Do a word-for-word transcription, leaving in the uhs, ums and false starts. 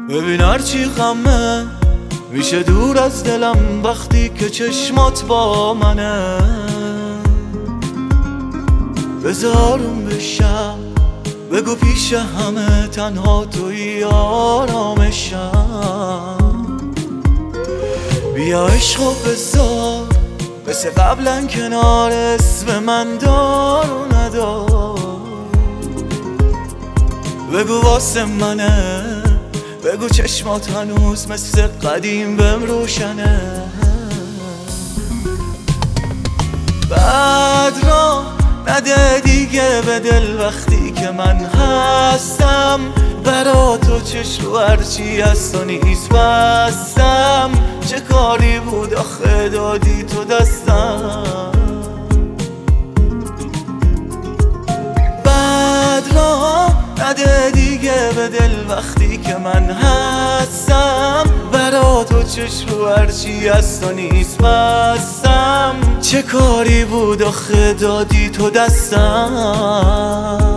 ببین هرچی غمه میشه دور از دلم وقتی که چشمات با منه. بذارم بشم بگو پیش همه تنها توی آرامشم. بیا عشقو بذار مثل قبلا کنار اسم من دار و ندار. بگو واسه منه، بگو چشمات هنوز مثل قدیم بهم روشنه. بعد را نده دیگه به دل وقتی که من هستم. برا تو چشم هرچی هست و نیست بستم. چه کاری بود آخه دادی تو دستم. بعد را نده دیگه به دل وقتی که من هستم. برا تو چشم هرچی هست و نیست بستم. چه کاری بود آخه دادی تو دستم.